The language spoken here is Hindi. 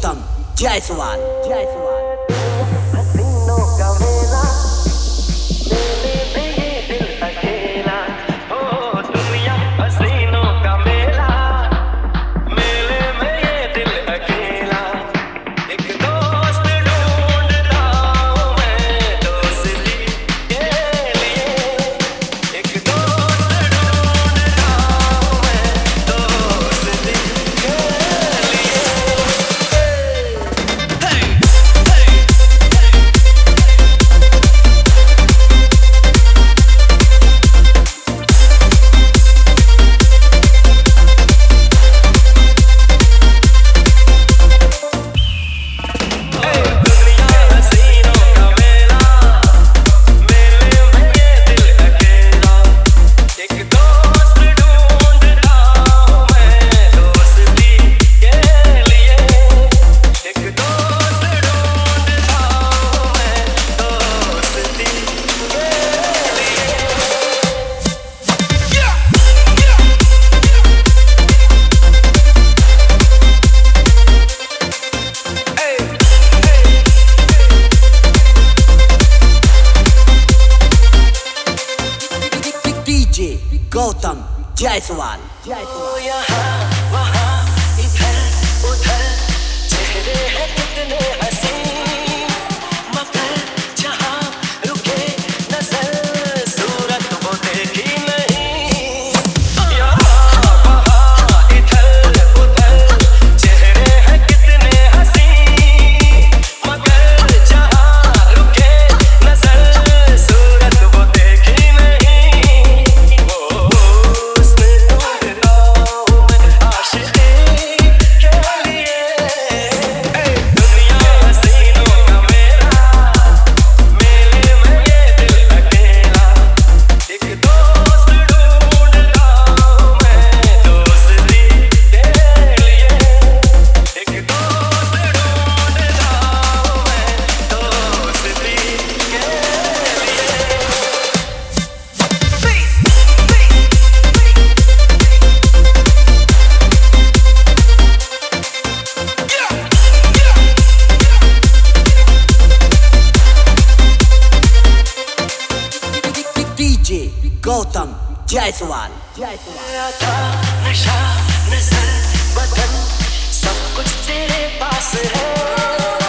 गौतम जायसवाल। हसीनों का मेला, मेले में ये दिल अकेला। हो दुनिया हसीनों का मेला, मेले में ये दिल अकेला। एक दोस्त ढूंढता हूँ मैं दोस्ती के लिए, एक दोस्त ढूंढता हूँ मैं दोस्ती के लिए। गौतम जायसवाल। यहाँ वहाँ इधर उधर चेहरे हैं कितने हंसी, मगर जहाँ रुके नजर सूरत वो देखी नहीं। यहाँ वहाँ इधर उधर चेहरे हैं कितने हंसी, मगर जहाँ रुके नजर सूरत वो देखी नहीं। गौतम जायसवाल। था नशा नजर बदन सब कुछ तेरे पास है।